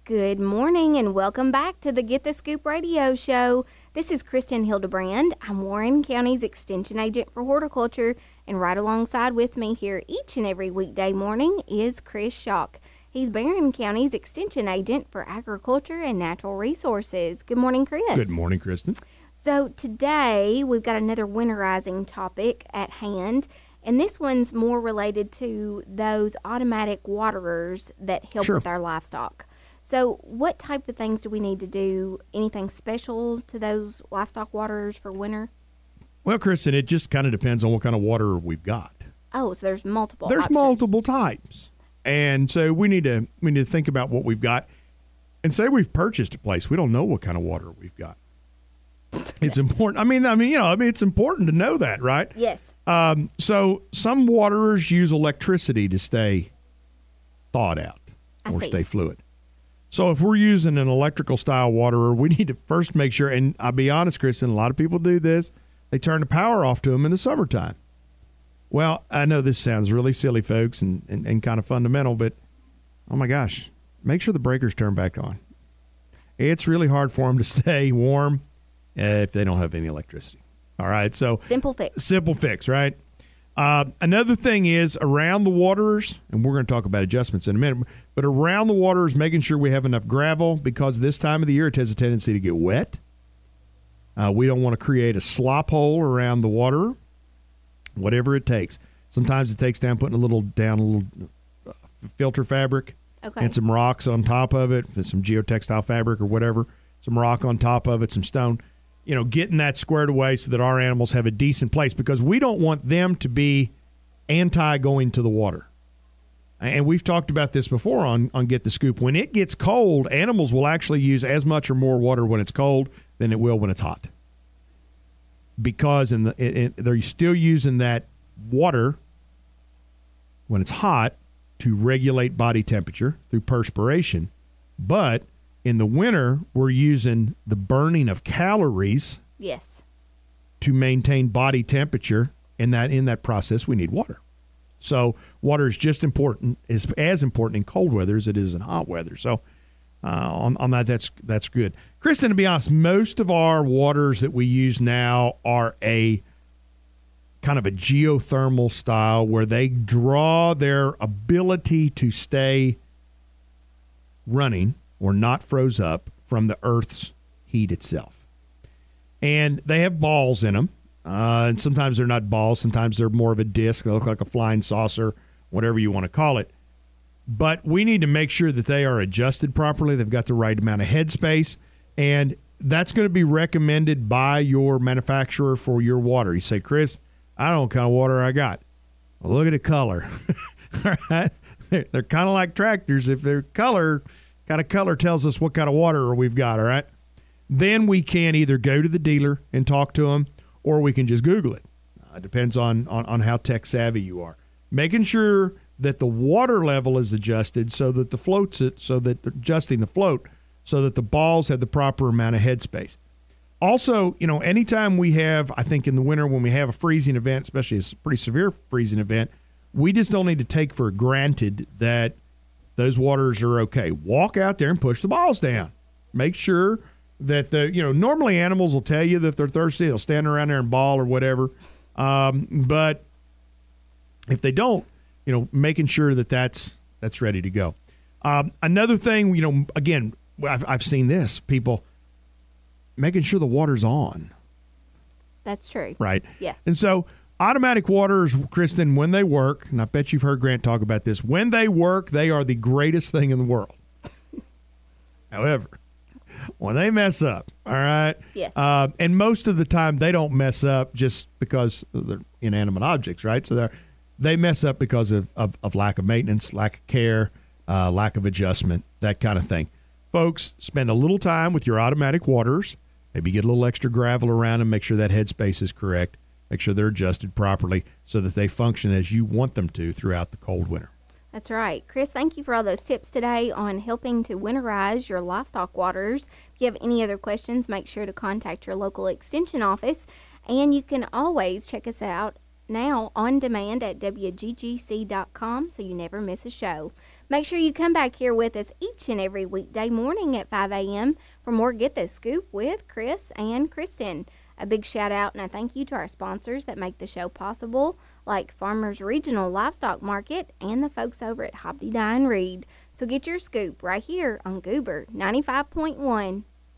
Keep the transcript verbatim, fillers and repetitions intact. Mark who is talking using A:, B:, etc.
A: Good morning and welcome back to the Get the Scoop radio show. This is Kristen Hildebrand. I'm Warren County's Extension Agent for Horticulture, and right alongside with me here each and every weekday morning is Chris Schock. He's Barron County's Extension Agent for Agriculture and Natural Resources. Good morning, Chris.
B: Good morning, Kristen.
A: So today we've got another winterizing topic at hand, and this one's more related to those automatic waterers that help
B: Sure.
A: with our livestock. So what type of things do we need to do? Anything special to those livestock waterers for winter?
B: Well, Kristen, it just kind of depends on what kind of water we've got.
A: Oh, so there's multiple
B: There's
A: options.
B: multiple types. And so we need to we need to think about what we've got. And say we've purchased a place, we don't know what kind of water we've got. It's important. I mean, I mean, you know, I mean, it's important to know that, right?
A: Yes.
B: Um, so some waterers use electricity to stay thawed out
A: I
B: or
A: see.
B: stay fluid. So if we're using an electrical style waterer, we need to first make sure, and I'll be honest, Kristen, a lot of people do this, they turn the power off to them in the summertime. Well, I know this sounds really silly, folks, and, and, and kind of fundamental, but oh my gosh, make sure the breakers turn back on. It's really hard for them to stay warm uh, if they don't have any electricity. All right, so
A: Simple fix.
B: simple fix, right? Uh, another thing is around the waterers, and we're going to talk about adjustments in a minute, but around the waterers, making sure we have enough gravel because this time of the year it has a tendency to get wet. Uh, we don't want to create a slop hole around the water, whatever it takes. Sometimes it takes down putting a little down a little uh, filter fabric
A: Okay.
B: and some rocks on top of it, some geotextile fabric or whatever, some rock on top of it, some stone. You know, getting that squared away so that our animals have a decent place because we don't want them to be anti going to the water. And we've talked about this before on, on Get the Scoop. When it gets cold, animals will actually use as much or more water when it's cold than it will when it's hot. Because in the it, it, they're still using that water when it's hot to regulate body temperature through perspiration. But in the winter, we're using the burning of calories
A: Yes.
B: to maintain body temperature, and that in that process, we need water. So water is just important, is as important in cold weather as it is in hot weather. So uh, on, on that, that's that's good. Kristen, to be honest, most of our waters that we use now are a kind of a geothermal style where they draw their ability to stay running or not froze up from the Earth's heat itself. And they have balls in them. Uh, and sometimes they're not balls. Sometimes they're more of a disc. They look like a flying saucer, whatever you want to call it. But we need to make sure that they are adjusted properly. They've got the right amount of headspace. And that's going to be recommended by your manufacturer for your water. You say, Chris, I don't know what kind of water I got. Well, look at the color. All right? They're, they're kind of like tractors. If their color... kind of color tells us what kind of water we've got, all right? Then we can either go to the dealer and talk to them, or we can just Google it. Uh, it depends on, on, on how tech savvy you are. Making sure that the water level is adjusted so that the floats it, so that they're adjusting the float so that the balls have the proper amount of headspace. Also, you know, anytime we have, I think in the winter when we have a freezing event, especially a pretty severe freezing event, we just don't need to take for granted that those waters are okay. Walk out there and push the balls down. Make sure that the, you know, normally animals will tell you that if they're thirsty, they'll stand around there and bawl or whatever. Um, but if they don't, you know, making sure that that's, that's ready to go. Um, another thing, you know, again, I've, I've seen this, people making sure the water's on.
A: That's true.
B: Right.
A: Yes.
B: And so automatic waters, Kristen, when they work, and I bet you've heard Grant talk about this, when they work, they are the greatest thing in the world. However, when they mess up, all right?
A: Yes.
B: Uh, and most of the time, they don't mess up just because they're inanimate objects, right? So they're, they mess up because of, of, of lack of maintenance, lack of care, uh, lack of adjustment, that kind of thing. Folks, spend a little time with your automatic waters. Maybe get a little extra gravel around them, make sure that headspace is correct. Make sure they're adjusted properly so that they function as you want them to throughout the cold winter.
A: That's right. Chris, thank you for all those tips today on helping to winterize your livestock waters. If you have any other questions, make sure to contact your local extension office. And you can always check us out now on demand at W G G C dot com so you never miss a show. Make sure you come back here with us each and every weekday morning at five a.m. for more Get the Scoop with Chris and Kristen. A big shout out and a thank you to our sponsors that make the show possible, like Farmers Regional Livestock Market and the folks over at Hobby Dye and Reed. So get your scoop right here on Goober ninety-five point one.